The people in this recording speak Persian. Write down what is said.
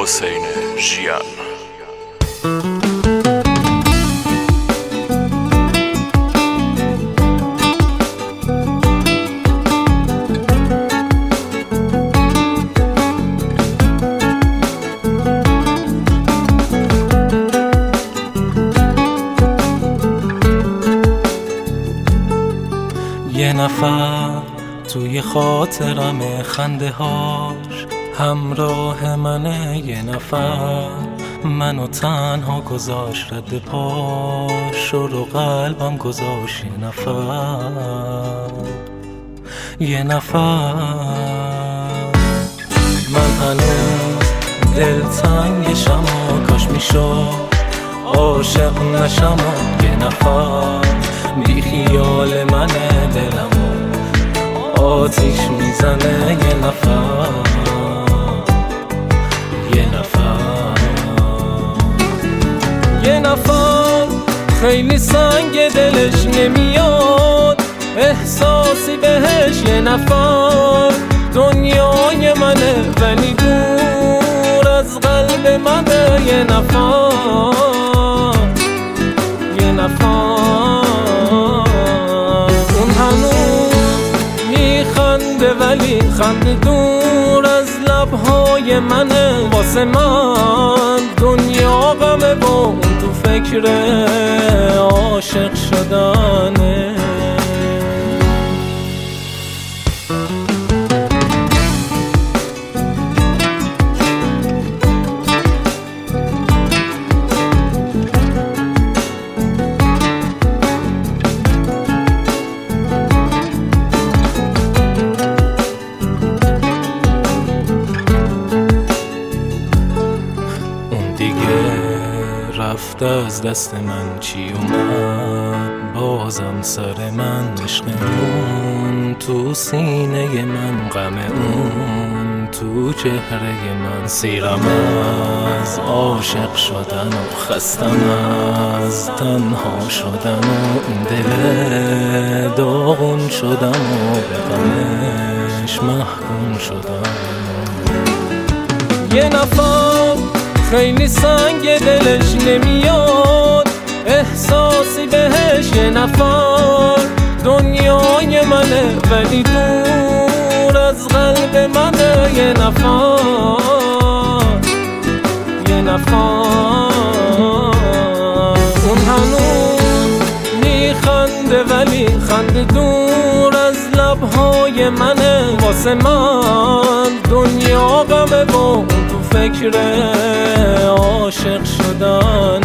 حسین ژیان. یه نفر توی خاطرم خنده هاش همراه منه، یه نفر منو تنها گذاشت رد پاش رو قلبم گذاشت. یه نفر من هنوز دلتنگشم و کاش میشد عاشق نشم. یه نفر بی خیال منه، دلمو آتیش میزنه. یه نفر خیلی سنگ دلش نمیاد احساسی بهش. یه نفر دنیای منه ولی دور از قلب منه. یه نفر اون هنوز میخنده ولی خنده دور از لبهای منه. واسه من دنیا غمه و اون تو فکر عاشق شدنه. رفته از دست من چی اومد، بازم سر من عشق اون تو سینه من، غم اون تو چهره من. سیرم از عاشق شدن و خستم از تنها شدن و این دل داغون شدم و به غمش محکوم شدم. یه نفر خیلی سنگ دلش نمیاد احساسی بهش. یه نفر دنیای منه ولی دور از قلب منه. یه نفر اون هنوز میخنده ولی خنده دور از لبهای منه. واسه من دنیا غمه و اون تو فکر عاشق شدن.